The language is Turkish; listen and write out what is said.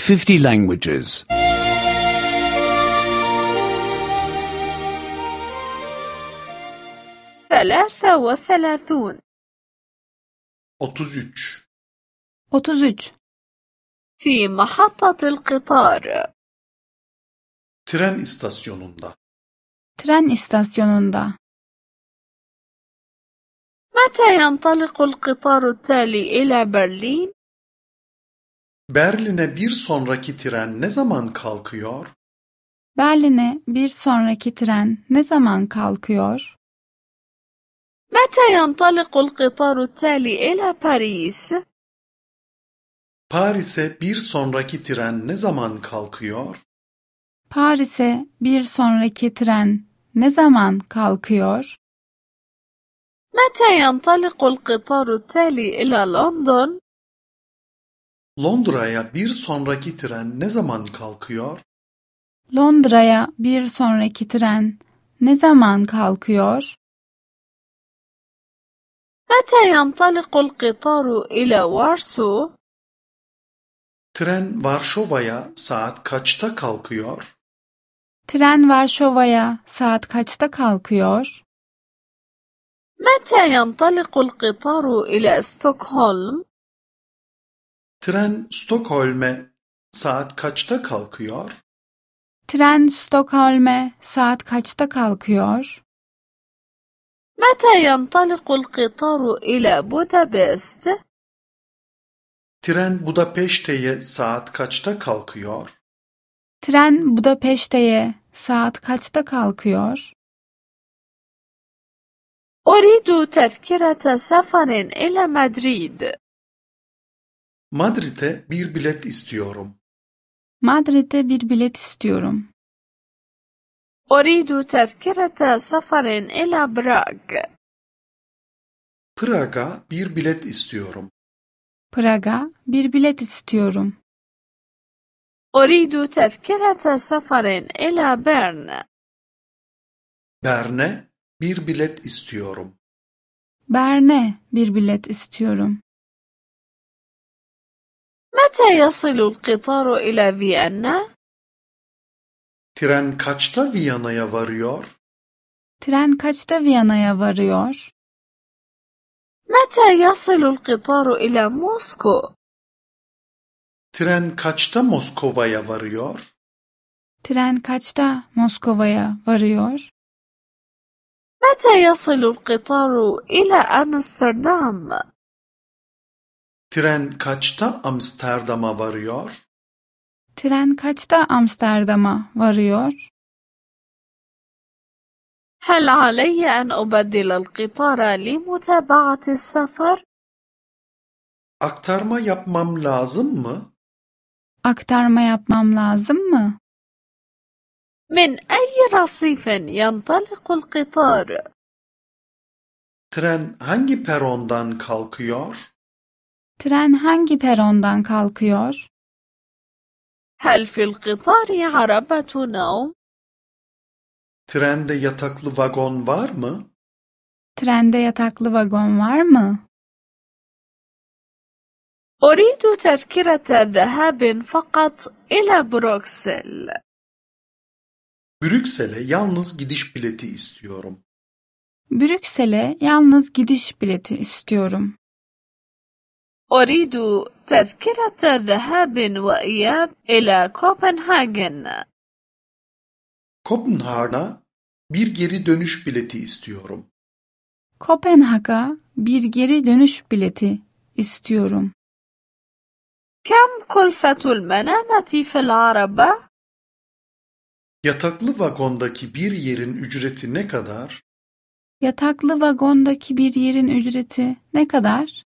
50 languages. 33 33. 33. في محطة القطار. Tren istasyonunda. Tren istasyonunda. متى ينطلق القطار التالي إلى برلين؟ Berlin'e bir sonraki tren ne zaman kalkıyor? Berlin'e bir sonraki tren ne zaman kalkıyor? متى ينطلق القطار التالي إلى باريس؟ Paris'e bir sonraki tren ne zaman kalkıyor? Paris'e bir sonraki tren ne zaman kalkıyor? متى ينطلق القطار التالي إلى لندن؟ Londra'ya bir sonraki tren ne zaman kalkıyor? Londra'ya bir sonraki tren ne zaman kalkıyor? متى ينطلق القطار إلى وارسو؟ Tren Varşova'ya saat kaçta kalkıyor? Tren Varşova'ya saat kaçta kalkıyor? متى ينطلق القطار إلى ستوكهولم؟ Tren Stockholm'e saat kaçta kalkıyor? Tren Stockholm'e saat kaçta kalkıyor? متى ينطلق القطار إلى بودابست؟ Tren Budapeşte'ye saat kaçta kalkıyor? Tren Budapeşte'ye saat kaçta kalkıyor? أريد تذكرة سفر إلى مدريد. Madrid'e bir bilet istiyorum. Madrid'e bir bilet istiyorum. أريد تذكرة سفر إلى براغ. Prag'a bir bilet istiyorum. Prag'a bir bilet istiyorum. أريد تذكرة سفر إلى بيرن. Bern'e bir bilet istiyorum. Bern'e bir bilet istiyorum. متى يصل القطار إلى فيينا؟ Tren kaçta Viyana'ya varıyor? Tren kaçta Viyana'ya varıyor? متى يصل القطار إلى موسكو؟ Tren kaçta Moskova'ya varıyor? Tren kaçta Moskova'ya varıyor? متى يصل القطار إلى أمستردام؟ Tren kaçta Amsterdam'a varıyor? Tren kaçta Amsterdam'a varıyor? هل علي أن أبدل القطار لمتابعة السفر؟ Aktarma yapmam lazım mı? Aktarma yapmam lazım mı? من أي رصيف ينطلق القطار؟ Tren hangi perondan kalkıyor? Tren hangi perondan kalkıyor? هل في القطار عربة نوم؟ Trende yataklı vagon var mı? Trende yataklı vagon var mı? أريد تذكرة ذهاب فقط إلى بروكسل. Brüksel'e yalnız gidiş bileti istiyorum. Brüksel'e yalnız gidiş bileti istiyorum. أريد تذكرة ذهاب وإياب إلى كوبنهاجن. Kopenhag'a bir geri dönüş bileti istiyorum. Kopenhag'a bir geri dönüş bileti istiyorum. كم كلفة المنامة في العربة؟ Yataklı vagondaki bir yerin ücreti ne kadar? Yataklı vagondaki bir yerin ücreti ne kadar?